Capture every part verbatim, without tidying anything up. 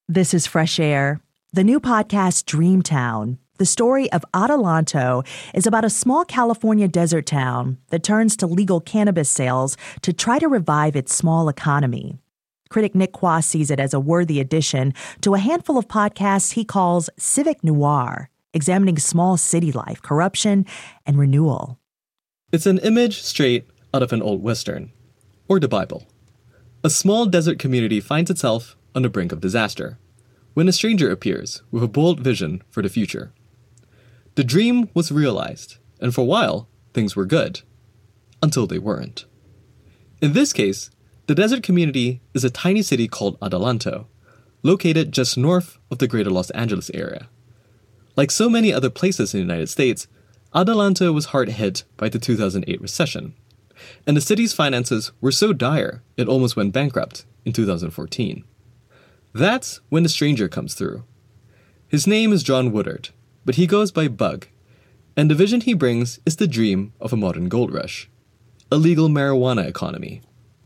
This is Fresh Air. The new podcast, Dreamtown, the story of Adelanto, is about a small California desert town that turns to legal cannabis sales to try to revive its small economy. Critic Nick Quah sees it as a worthy addition to a handful of podcasts he calls civic noir, examining small city life, corruption, and renewal. It's an image straight out of an old Western, or the Bible. A small desert community finds itself on the brink of disaster, when a stranger appears with a bold vision for the future. The dream was realized, and for a while, things were good. Until they weren't. In this case, the desert community is a tiny city called Adelanto, located just north of the greater Los Angeles area. Like so many other places in the United States, Adelanto was hard hit by the two thousand eight recession, and the city's finances were so dire it almost went bankrupt in two thousand fourteen. That's when the stranger comes through. His name is John Woodard, but he goes by Bug, and the vision he brings is the dream of a modern gold rush, a legal marijuana economy.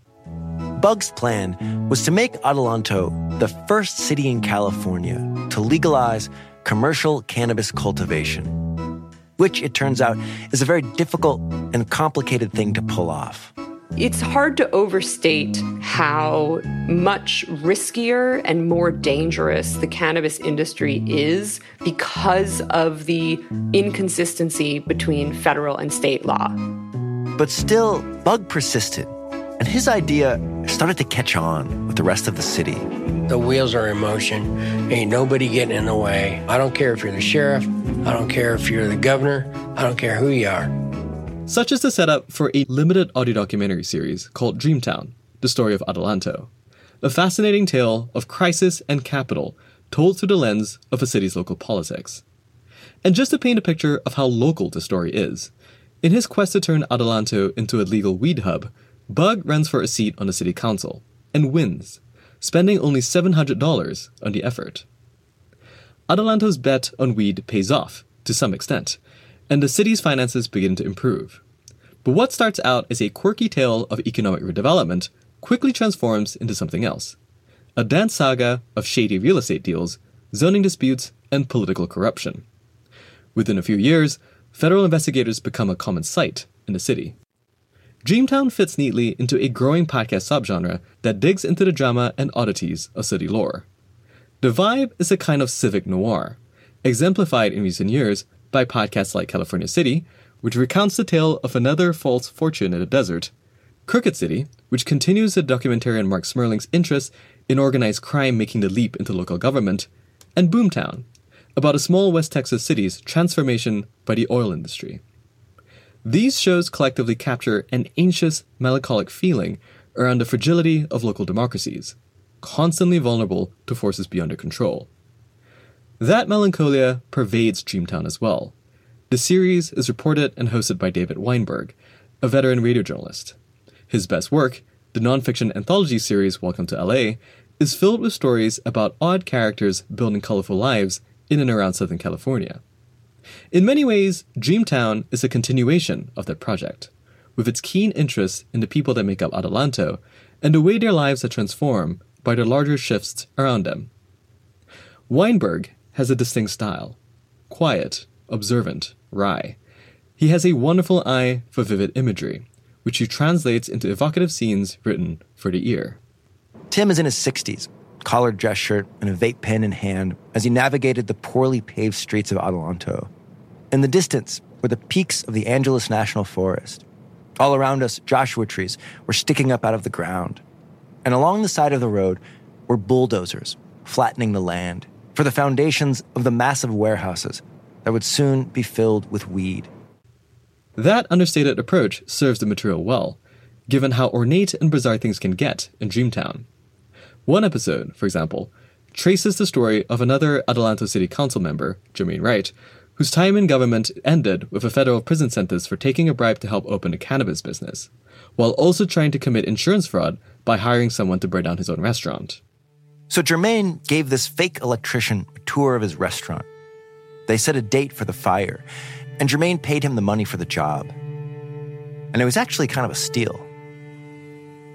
Bug's plan was to make Adelanto the first city in California to legalize commercial cannabis cultivation, which, it turns out, is a very difficult and complicated thing to pull off. It's hard to overstate how much riskier and more dangerous the cannabis industry is because of the inconsistency between federal and state law. But still, Bug persisted, and his idea started to catch on with the rest of the city. The wheels are in motion. Ain't nobody getting in the way. I don't care if you're the sheriff. I don't care if you're the governor. I don't care who you are. Such is the setup for a limited audio documentary series called Dreamtown, the story of Adelanto, a fascinating tale of crisis and capital told through the lens of a city's local politics. And just to paint a picture of how local the story is, in his quest to turn Adelanto into a legal weed hub, Bug runs for a seat on the city council and wins, spending only seven hundred dollars on the effort. Adelanto's bet on weed pays off, to some extent, and the city's finances begin to improve. But what starts out as a quirky tale of economic redevelopment quickly transforms into something else. A dense saga of shady real estate deals, zoning disputes, and political corruption. Within a few years, federal investigators become a common sight in the city. Dreamtown fits neatly into a growing podcast subgenre that digs into the drama and oddities of city lore. The vibe is a kind of civic noir, exemplified in recent years by podcasts like California City, which recounts the tale of another false fortune in the desert, Crooked City, which continues the documentarian Mark Smerling's interest in organized crime making the leap into local government, and Boomtown, about a small West Texas city's transformation by the oil industry. These shows collectively capture an anxious, melancholic feeling around the fragility of local democracies, constantly vulnerable to forces beyond their control. That melancholia pervades Dreamtown as well. The series is reported and hosted by David Weinberg, a veteran radio journalist. His best work, the nonfiction anthology series Welcome to L A, is filled with stories about odd characters building colorful lives in and around Southern California. In many ways, Dreamtown is a continuation of that project, with its keen interest in the people that make up Adelanto and the way their lives are transformed by the larger shifts around them. Weinberg has a distinct style. Quiet, observant, wry. He has a wonderful eye for vivid imagery, which he translates into evocative scenes written for the ear. Tim is in his sixties, collared dress shirt and a vape pen in hand as he navigated the poorly paved streets of Adelanto. In the distance were the peaks of the Angeles National Forest. All around us, Joshua trees were sticking up out of the ground. And along the side of the road were bulldozers flattening the land for the foundations of the massive warehouses that would soon be filled with weed. That understated approach serves the material well, given how ornate and bizarre things can get in Dreamtown. One episode, for example, traces the story of another Adelanto City Council member, Jermaine Wright, whose time in government ended with a federal prison sentence for taking a bribe to help open a cannabis business, while also trying to commit insurance fraud by hiring someone to burn down his own restaurant. So Jermaine gave this fake electrician a tour of his restaurant. They set a date for the fire, and Jermaine paid him the money for the job. And it was actually kind of a steal.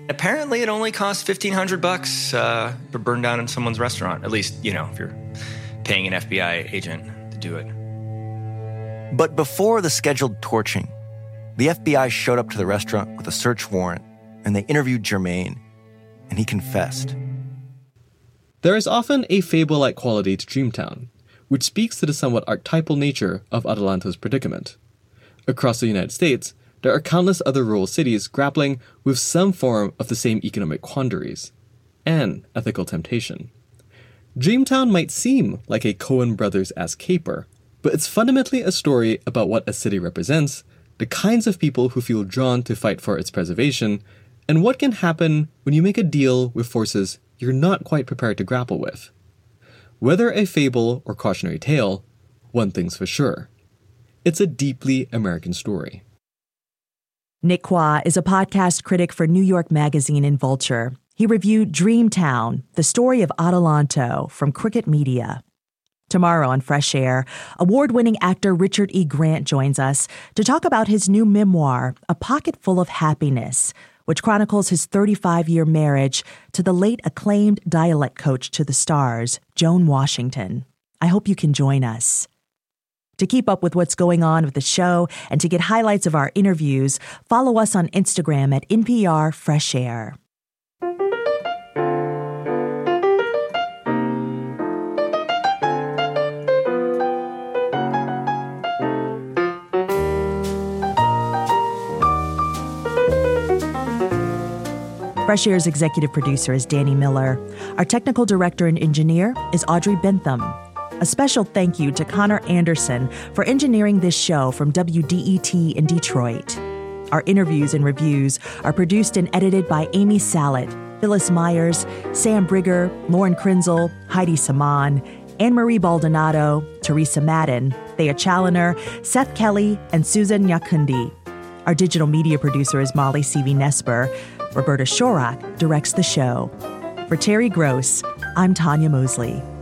Apparently, it only costs fifteen hundred bucks uh, to burn down in someone's restaurant. At least, you know, if you're paying an F B I agent to do it. But before the scheduled torching, the F B I showed up to the restaurant with a search warrant, and they interviewed Germain, and he confessed. There is often a fable-like quality to Dreamtown, which speaks to the somewhat archetypal nature of Adelanto's predicament. Across the United States, there are countless other rural cities grappling with some form of the same economic quandaries and ethical temptation. Dreamtown might seem like a Coen Brothers-esque caper, but it's fundamentally a story about what a city represents, the kinds of people who feel drawn to fight for its preservation, and what can happen when you make a deal with forces you're not quite prepared to grapple with. Whether a fable or cautionary tale, one thing's for sure. It's a deeply American story. Nick Quah is a podcast critic for New York Magazine and Vulture. He reviewed Dreamtown, the story of Adelanto from Cricket Media. Tomorrow on Fresh Air, award-winning actor Richard E. Grant joins us to talk about his new memoir, A Pocket Full of Happiness, which chronicles his thirty-five-year marriage to the late acclaimed dialect coach to the stars, Joan Washington. I hope you can join us. To keep up with what's going on with the show and to get highlights of our interviews, follow us on Instagram at N P R Fresh Air. Fresh Air's executive producer is Danny Miller. Our technical director and engineer is Audrey Bentham. A special thank you to Connor Anderson for engineering this show from W D E T in Detroit. Our interviews and reviews are produced and edited by Amy Salet, Phyllis Myers, Sam Brigger, Lauren Krenzel, Heidi Saman, Anne-Marie Baldonado, Teresa Madden, Thea Challoner, Seth Kelly, and Susan Nyakundi. Our digital media producer is Molly C V Nesper. Roberta Shorak directs the show. For Terry Gross, I'm Tanya Mosley.